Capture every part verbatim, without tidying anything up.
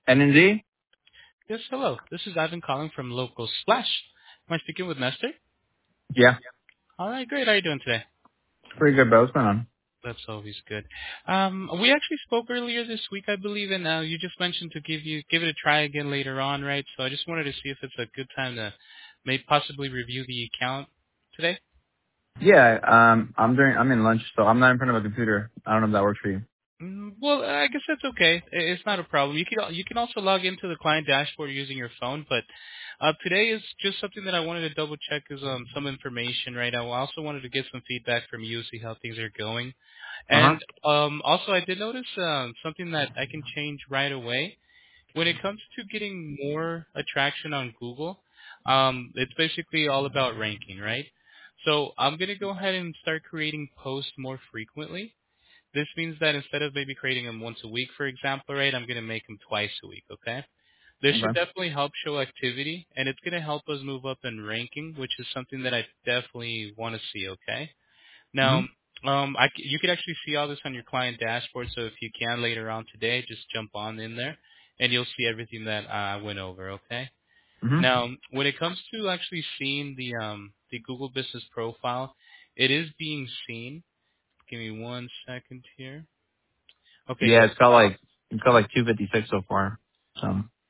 N and D? Yes, hello. This is Ivan calling from Local Splash. Am I speaking with Nestor? Yeah. All right, great. How are you doing today? Pretty good, bro. What's going on? That's always good. Um, we actually spoke earlier this week, I believe, and uh, you just mentioned to give you give it a try again later on, right? So I just wanted to see if it's a good time to maybe possibly review the account today. Yeah, um, I'm during, I'm in lunch, so I'm not in front of a computer. I don't know if that works for you. Mm, Well, I guess that's okay. I- It's not a problem. You can you can also log into the client dashboard using your phone, but uh, today is just something that I wanted to double check is um, some information, right? I also wanted to get some feedback from you, see how things are going, Uh-huh. and um, also I did notice um, something that I can change right away when it comes to getting more attraction on Google. Um, it's basically all about ranking, right? So I'm gonna go ahead and start creating posts more frequently. This means that instead of maybe creating them once a week, for example, right, I'm going to make them twice a week, okay? This should Okay. definitely help show activity, and it's going to help us move up in ranking, which is something that I definitely want to see, okay? Now, Mm-hmm. um, I c you can actually see all this on your client dashboard, so if you can later on today, just jump on in there, and you'll see everything that I went over, okay? Mm-hmm. Now, when it comes to actually seeing the um, the Google Business Profile, it is being seen. Give me one second here. Okay, Yeah, yes. it's got Uh, like, it's got like two fifty-six so far. So,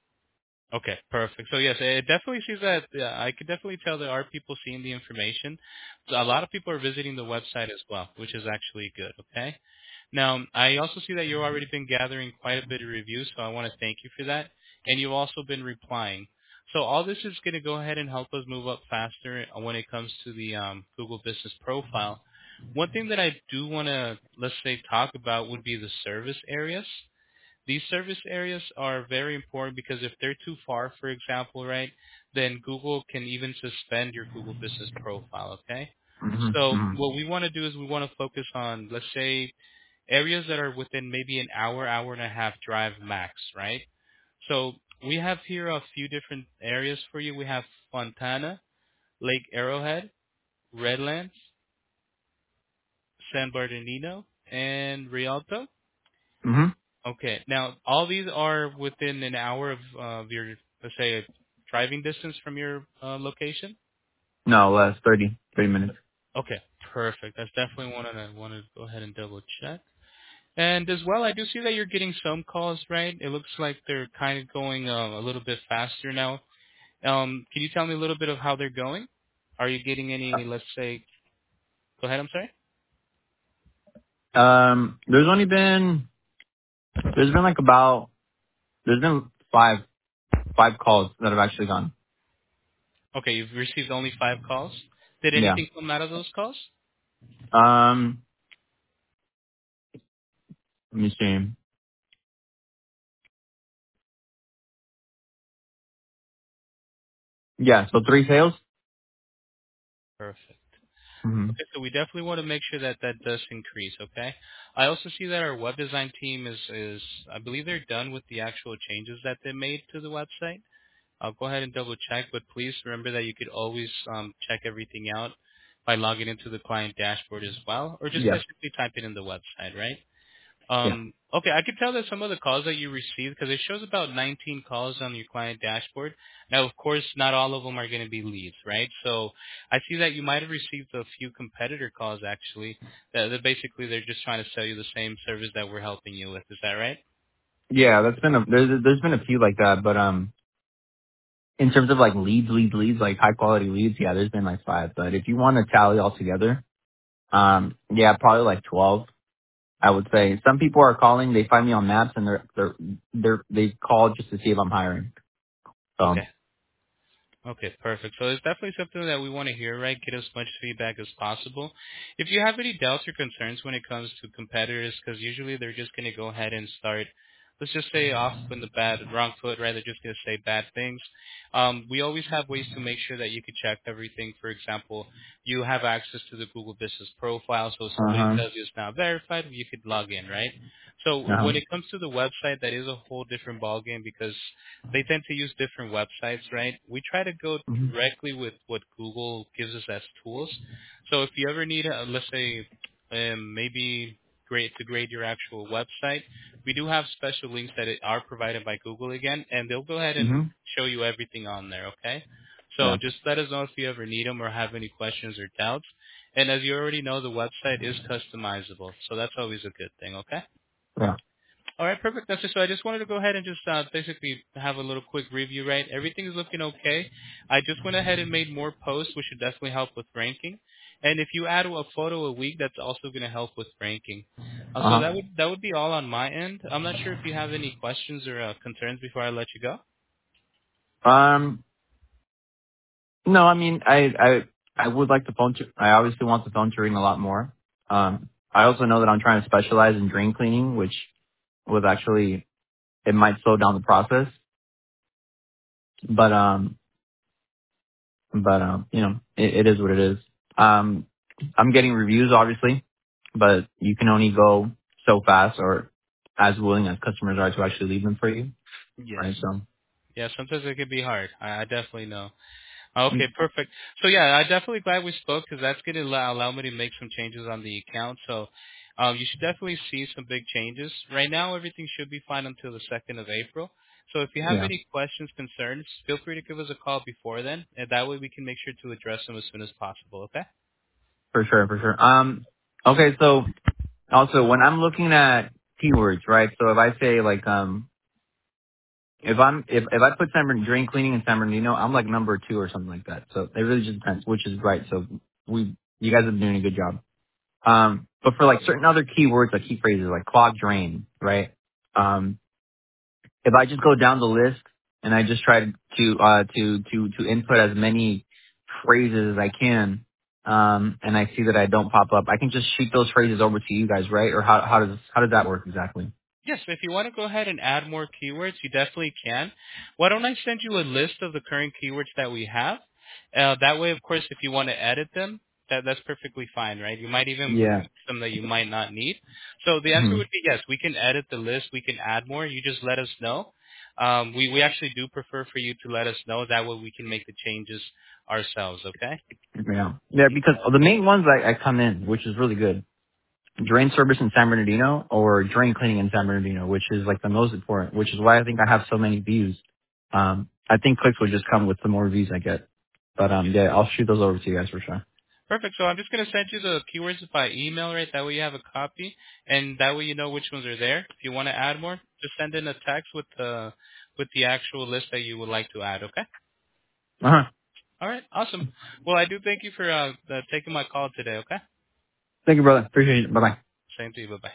okay, perfect. So yes, it definitely seems that uh, I could definitely tell there are people seeing the information. So a lot of people are visiting the website as well, which is actually good. Okay. Now I also see that you've already been gathering quite a bit of reviews, so I want to thank you for that. And you've also been replying. So all this is going to go ahead and help us move up faster when it comes to the um, Google Business Profile. One thing that I do want to, let's say, talk about would be the service areas. These service areas are very important because if they're too far, for example, right, then Google can even suspend your Google Business Profile, okay? mm-hmm. So Mm-hmm. what we want to do is we want to focus on, let's say, areas that are within maybe an hour, hour and a half drive max, right? So we have here a few different areas for you. We have Fontana, Lake Arrowhead, Redlands, San Bernardino, and Rialto. Mm-hmm. Okay. Now, all these are within an hour of, uh, of your, let's say, a driving distance from your uh, location. No, less, thirty, thirty minutes. Okay, perfect. That's definitely one I want to go ahead and double check. And as well, I do see that you're getting some calls, right? It looks like they're kind of going uh, a little bit faster now. Um, can you tell me a little bit of how they're going? Are you getting any, let's say, go ahead, I'm sorry? Um, there's only been, there's been like about, there's been five, five calls that have actually gone. Okay, you've received only five calls. Did Yeah. anything come out of those calls? Um, let me see. Yeah, so three sales. Perfect. Mm-hmm. Okay, so we definitely want to make sure that that does increase, okay? I also see that our web design team is, is I believe they're done with the actual changes that they made to the website. I'll go ahead and double check, but please remember that you could always um, check everything out by logging into the client dashboard as well, or just by Yeah. simply typing in the website, right? Yeah. Um, okay, I can tell that some of the calls that you received, because it shows about nineteen calls on your client dashboard. Now, of course, not all of them are going to be leads, right? So I see that you might have received a few competitor calls, actually. That, that basically, they're just trying to sell you the same service that we're helping you with. Is that right? Yeah, that's been a, there's, there's been a few like that, but, um, in terms of like leads, leads, leads, like high quality leads, yeah, there's been like five. But if you want to tally all together, um, yeah, probably like twelve. I would say some people are calling. They find me on Maps and they're they're they're they call just to see if I'm hiring. So Okay. Okay, perfect. So it's definitely something that we want to hear, right? Get as much feedback as possible. If you have any doubts or concerns when it comes to competitors, because usually they're just going to go ahead and start, let's just say off in the bad, wrong foot, right? They're just going to say bad things. Um, we always have ways to make sure that you can check everything. For example, you have access to the Google Business Profile, so if uh somebody huh, tells you it's not verified, you could log in, right? So uh huh, when it comes to the website, that is a whole different ballgame because they tend to use different websites, right? We try to go hmm directly with what Google gives us as tools. So if you ever need, a, let's say, um, maybe grade to grade your actual website, we do have special links that are provided by Google again, and they'll go ahead and hmm show you everything on there. Okay. So Yeah. just let us know if you ever need them or have any questions or doubts. And as you already know, the website is customizable, so that's always a good thing. Okay. Yeah. All right, perfect. That's it. So I just wanted to go ahead and just uh, basically have a little quick review, right? Everything is looking okay. I just went ahead and made more posts, which should definitely help with ranking. And if you add a photo a week, that's also going to help with ranking. Uh, so Uh that would that would be all on my end. I'm not sure if you have any questions or uh, concerns before I let you go. huh. Um. No, I mean, I I I would like the phone. To, I obviously want the phone to ring a lot more. Um. I also know that I'm trying to specialize in drain cleaning, which was actually it might slow down the process. But um. But um. You know, it, it is what it is. Um. I'm getting reviews, obviously, but you can only go so fast or as willing as customers are to actually leave them for you, Yes. right? So. Yeah, sometimes it can be hard. I, I definitely know. Okay, perfect. So yeah, I'm definitely glad we spoke because that's going to allow, allow me to make some changes on the account. So um, you should definitely see some big changes. Right now, everything should be fine until the second of April. So if you have Yeah. any questions, concerns, feel free to give us a call before then, and that way we can make sure to address them as soon as possible. Okay? For sure, for sure. Um, okay, so also when I'm looking at keywords, right? So if I say like, um, if I'm if if I put San Bern- drain cleaning in San Bernardino, I'm like number two or something like that. So it really just depends, which is right. So we you guys are doing a good job. Um, but for like certain other keywords, like key phrases, like clog drain, right? Um, if I just go down the list and I just try to uh to to to input as many phrases as I can, um, and I see that I don't pop up, I can just shoot those phrases over to you guys, right? Or how how does how does that work exactly? Yes, if you want to go ahead and add more keywords, you definitely can. Why don't I send you a list of the current keywords that we have? Uh, that way, of course, if you want to edit them, that that's perfectly fine, right? You might even Yeah. remove some that you might not need. So the answer Hmm. would be yes. We can edit the list. We can add more. You just let us know. Um, we we actually do prefer for you to let us know. That way, we can make the changes ourselves. Okay? Yeah. Yeah, because the main ones I, I come in, which is really good. Drain service in San Bernardino or drain cleaning in San Bernardino, which is like the most important, which is why I think I have so many views. Um, I think clicks would just come with the more views I get. But um, yeah, I'll shoot those over to you guys for sure. Perfect. So I'm just going to send you the keywords by email, right? That way you have a copy, and that way you know which ones are there. If you want to add more, just send in a text with the with the actual list that you would like to add. Okay. Uh huh. All right. Awesome. Well, I do thank you for uh, uh, taking my call today. Okay. Thank you, brother. Appreciate it. Bye bye. Same to you. Bye bye.